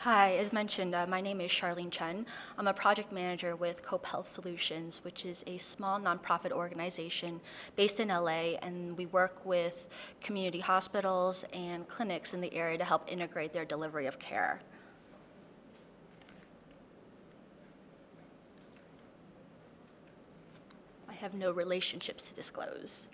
Hi, as mentioned, my name is Charlene Chen. I'm a project manager with Cope Health Solutions, which is a small nonprofit organization based in LA, and we work with community hospitals and clinics in the area to help integrate their delivery of care. I have no relationships to disclose.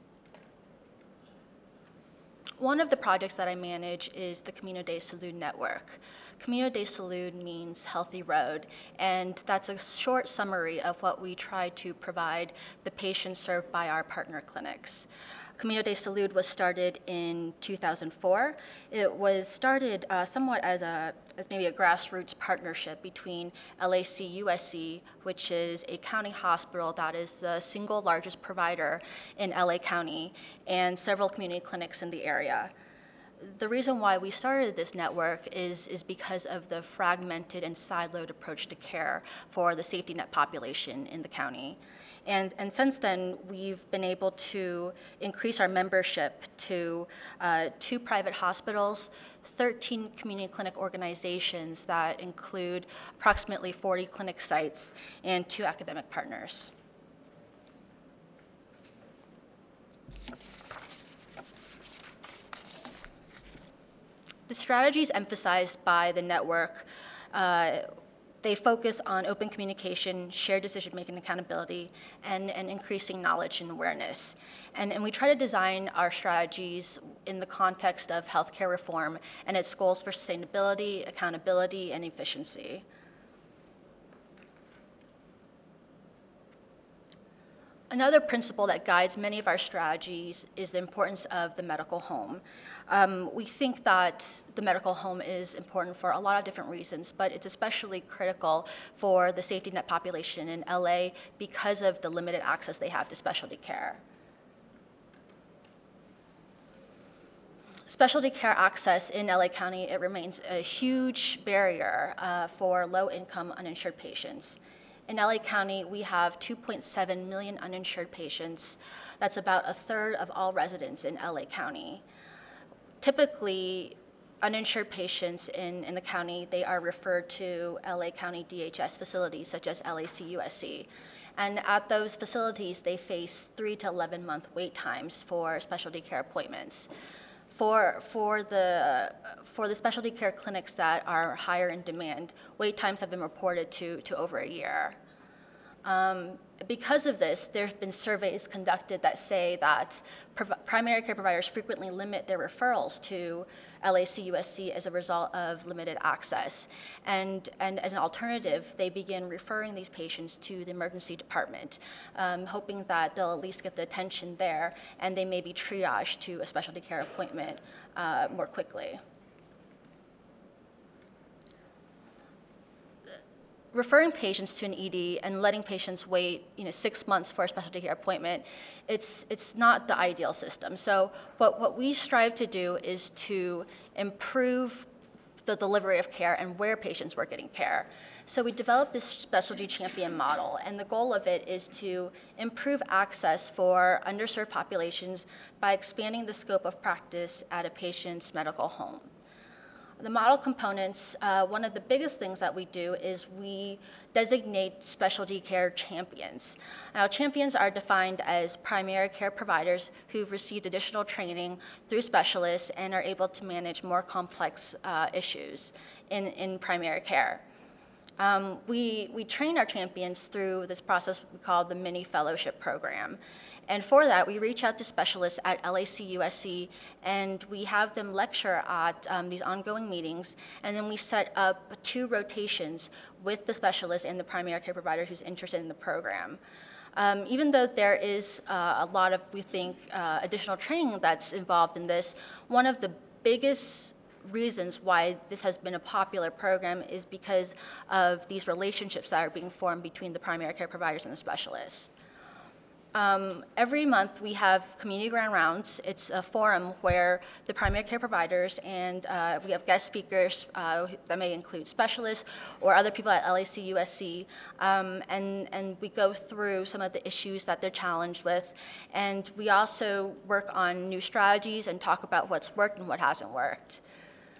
One of the projects that I manage is the Camino de Salud Network. Camino de Salud means healthy road, and that's a short summary of what we try to provide the patients served by our partner clinics. Camino de Salud was started in 2004. It was started somewhat as maybe a grassroots partnership between LAC USC, which is a county hospital that is the single largest provider in LA County, and several community clinics in the area. The reason why we started this network is because of the fragmented and siloed approach to care for the safety net population in the county. And since then, we've been able to increase our membership to 2 private hospitals, 13 community clinic organizations that include approximately 40 clinic sites, and 2 academic partners. The strategies emphasized by the network, they focus on open communication, shared decision-making accountability, and increasing knowledge and awareness. And we try to design our strategies in the context of healthcare reform and its goals for sustainability, accountability, and efficiency. Another principle that guides many of our strategies is the importance of the medical home. We think that the medical home is important for a lot of different reasons, but it's especially critical for the safety net population in LA because of the limited access they have to specialty care. Specialty care access in LA County, it remains a huge barrier for low-income uninsured patients. In LA County, we have 2.7 million uninsured patients. That's about a third of all residents in LA County. Typically, uninsured patients in the county, they are referred to LA County DHS facilities such as LAC USC. And at those facilities, they face 3 to 11-month wait times for specialty care appointments. For the specialty care clinics that are higher in demand, wait times have been reported to over a year. Because of this, there have been surveys conducted that say that primary care providers frequently limit their referrals to LAC USC as a result of limited access. And as an alternative, they begin referring these patients to the emergency department, hoping that they'll at least get the attention there, and they may be triaged to a specialty care appointment more quickly. Referring patients to an ED and letting patients wait 6 months for a specialty care appointment, it's not the ideal system. So what we strive to do is to improve the delivery of care and where patients were getting care. So we developed this specialty champion model, and the goal of it is to improve access for underserved populations by expanding the scope of practice at a patient's medical home. The model components, one of the biggest things that we do is we designate specialty care champions. Now, champions are defined as primary care providers who've received additional training through specialists and are able to manage more complex issues in primary care. We train our champions through this process we call the mini fellowship program. And for that, we reach out to specialists at LAC USC, and we have them lecture at these ongoing meetings, and then we set up 2 rotations with the specialist and the primary care provider who's interested in the program. Even though there is a lot of, we think, additional training that's involved in this, one of the biggest reasons why this has been a popular program is because of these relationships that are being formed between the primary care providers and the specialists. Every month we have community grand rounds. It's a forum where the primary care providers and we have guest speakers that may include specialists or other people at LAC USC, and we go through some of the issues that they're challenged with, and we also work on new strategies and talk about what's worked and what hasn't worked.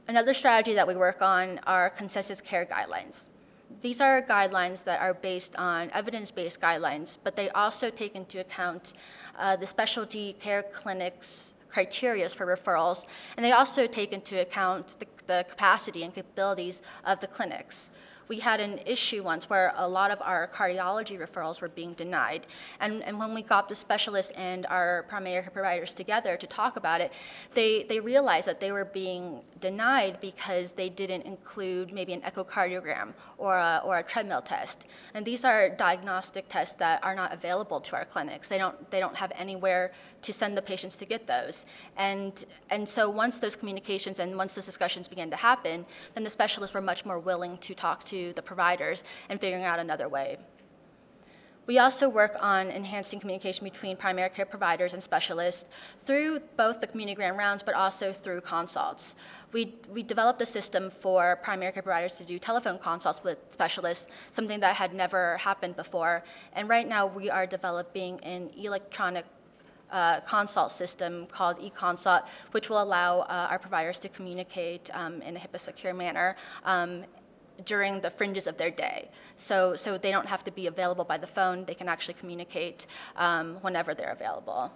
Another strategy that we work on are consensus care guidelines. These are guidelines that are based on evidence-based guidelines, but they also take into account the specialty care clinics' criteria for referrals, and they also take into account the capacity and capabilities of the clinics. We had an issue once where a lot of our cardiology referrals were being denied. And when we got the specialists and our primary care providers together to talk about it, they realized that they were being denied because they didn't include maybe an echocardiogram or a treadmill test. And these are diagnostic tests that are not available to our clinics. They don't have anywhere to send the patients to get those. And so once those communications and once those discussions began to happen, then the specialists were much more willing to talk to the providers and figuring out another way. We also work on enhancing communication between primary care providers and specialists through both the community grand rounds, but also through consults. We developed a system for primary care providers to do telephone consults with specialists, something that had never happened before. And right now we are developing an electronic consult system called eConsult, which will allow our providers to communicate in a HIPAA-secure manner during the fringes of their day. So they don't have to be available by the phone. They can actually communicate whenever they're available.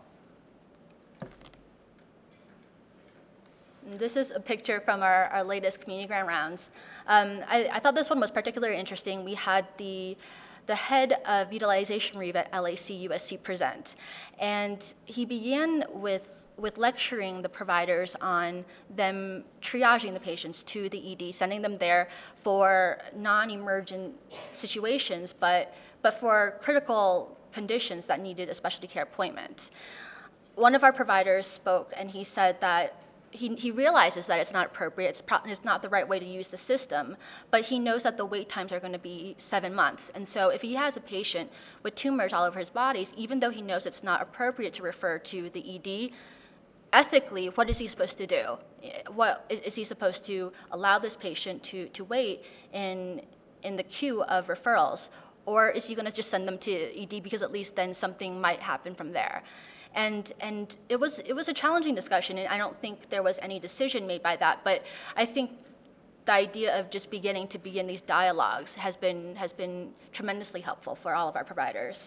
And this is a picture from our latest community grand rounds. I thought this one was particularly interesting. We had the head of utilization review at LAC USC present, and he began with lecturing the providers on them triaging the patients to the ED, sending them there for non-emergent situations, but for critical conditions that needed a specialty care appointment. One of our providers spoke, and he said that he realizes that it's not appropriate, it's not the right way to use the system, but he knows that the wait times are going to be 7 months. And so if he has a patient with tumors all over his body, even though he knows it's not appropriate to refer to the ED, ethically, what is he supposed to do? What is he supposed to allow this patient to wait in the queue of referrals? Or is he going to just send them to ED because at least then something might happen from there? And it was a challenging discussion, and I don't think there was any decision made by that. But I think the idea of just begin these dialogues has been tremendously helpful for all of our providers.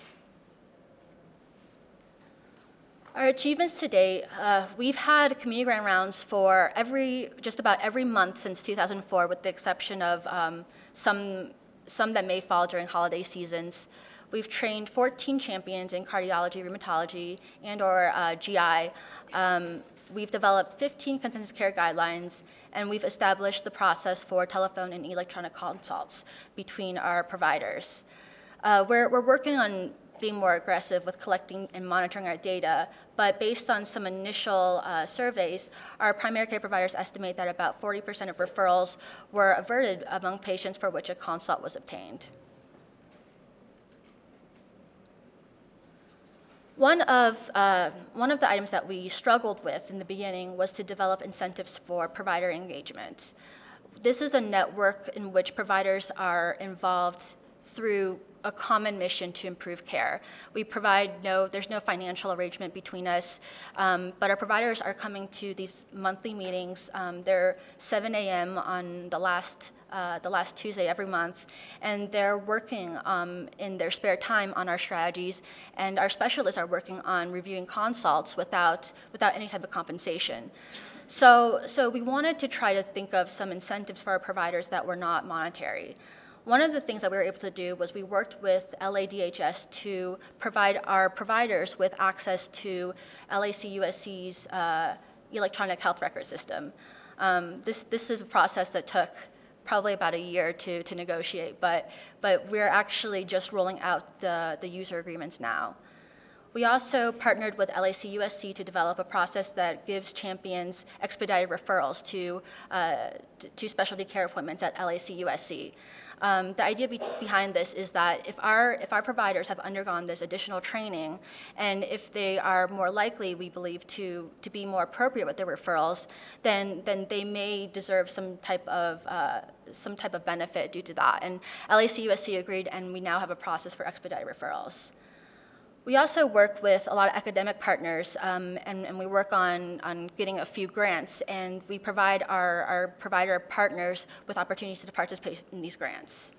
Our achievements to date, we've had community grand rounds for just about every month since 2004, with the exception of some that may fall during holiday seasons. We've trained 14 champions in cardiology, rheumatology, and/or GI. We've developed 15 consensus care guidelines, and we've established the process for telephone and electronic consults between our providers. We're working on being more aggressive with collecting and monitoring our data, but based on some initial surveys, our primary care providers estimate that about 40% of referrals were averted among patients for which a consult was obtained. One of the items that we struggled with in the beginning was to develop incentives for provider engagement. This is a network in which providers are involved through a common mission to improve care. We provide there's no financial arrangement between us, but our providers are coming to these monthly meetings. They're 7 a.m. on the last Tuesday every month, and they're working in their spare time on our strategies, and our specialists are working on reviewing consults without any type of compensation. So we wanted to try to think of some incentives for our providers that were not monetary. One of the things that we were able to do was we worked with LADHS to provide our providers with access to LAC USC's electronic health record system. This is a process that took probably about a year to negotiate, but we're actually just rolling out the user agreements now. We also partnered with LAC USC to develop a process that gives champions expedited referrals to specialty care appointments at LAC USC. The idea behind this is that if our providers have undergone this additional training, and if they are more likely, we believe, to be more appropriate with their referrals, then they may deserve some type of benefit due to that. And LAC USC agreed, and we now have a process for expedited referrals. We also work with a lot of academic partners, and we work on getting a few grants, and we provide our provider partners with opportunities to participate in these grants.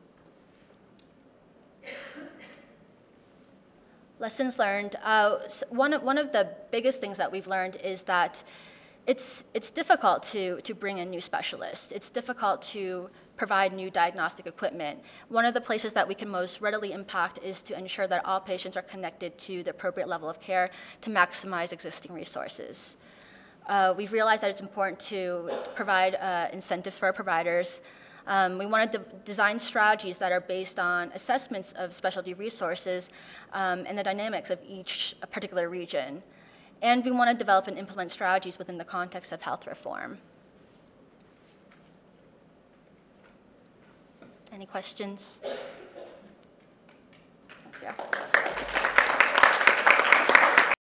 Lessons learned. One of the biggest things that we've learned is that it's difficult to bring in new specialists. It's difficult to provide new diagnostic equipment. One of the places that we can most readily impact is to ensure that all patients are connected to the appropriate level of care to maximize existing resources. We've realized that it's important to provide incentives for our providers. We want to design strategies that are based on assessments of specialty resources and the dynamics of each particular region. And we want to develop and implement strategies within the context of health reform. Any questions? Yeah.